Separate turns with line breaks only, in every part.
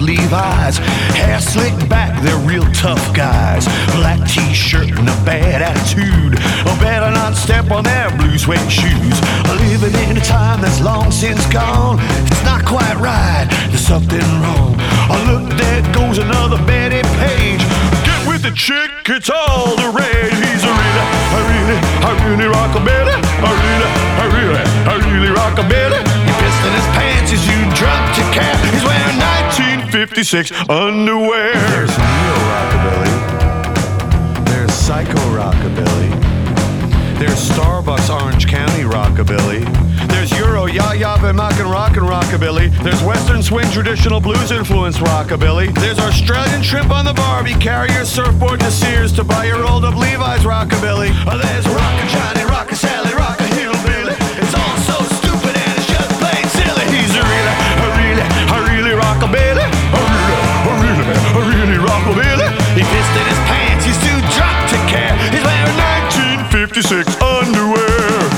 Levi's. Hair slicked back, they're real tough guys. Black t-shirt and a bad attitude. Better not step on their blue suede shoes. Living in a time that's long since gone. It's not quite right, there's something wrong. Oh look, there goes another Betty Page. Get with the chick, it's all the rage. He's a really rockabilly. I really rockabilly. He pissed in his pants, he's too drunk to care. He's wearing 1956 underwear.
There's neo rockabilly. There's psycho rockabilly. There's Starbucks Orange County rockabilly. There's Euro ya-ya and rockin' rockabilly. There's Western swing traditional blues influenced rockabilly. There's Australian shrimp on the Barbie. Carry your surfboard to Sears to buy your rolled up Levi's rockabilly. There's rockin' Johnny, rockin' Sally, rockin' hillbilly. It's all so stupid and it's just plain silly. He's a really rockabilly. A really rockabilly. He pissed in his pants, he's too drunk to care. He's wearing 1956 underwear.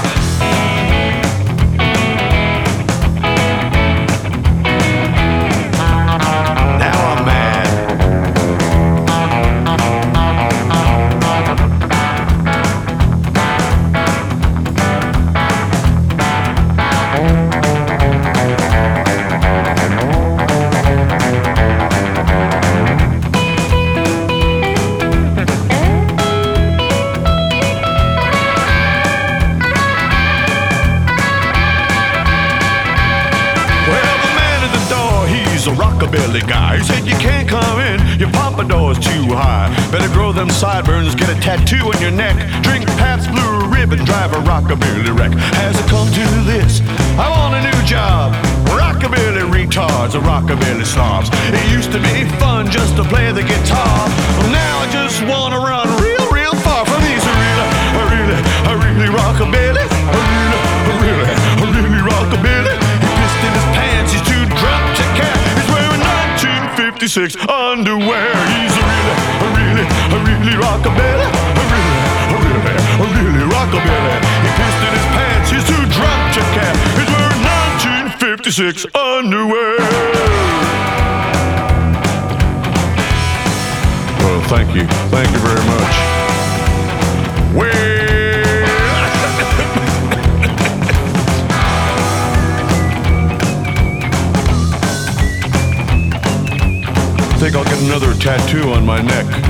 Rockabilly guy, he said you can't come in, your pompadour's too high. Better grow them sideburns, get a tattoo on your neck. Drink Pabst Blue Ribbon, drive a rockabilly wreck. Has it come to this? I want a new job. Rockabilly retards, a rockabilly slobs. It used to be fun just to play the guitar. Now I just wanna run real far from these. A really rockabilly. A really rockabilly. He pissed in his pants, he's too drunk to care. 56 underwear. He's a really rockabilly. A really rockabilly. He pissed in his pants, he's too drunk to care. He's wearing 1956 underwear. Well, thank you very much. I think I'll get another tattoo on my neck.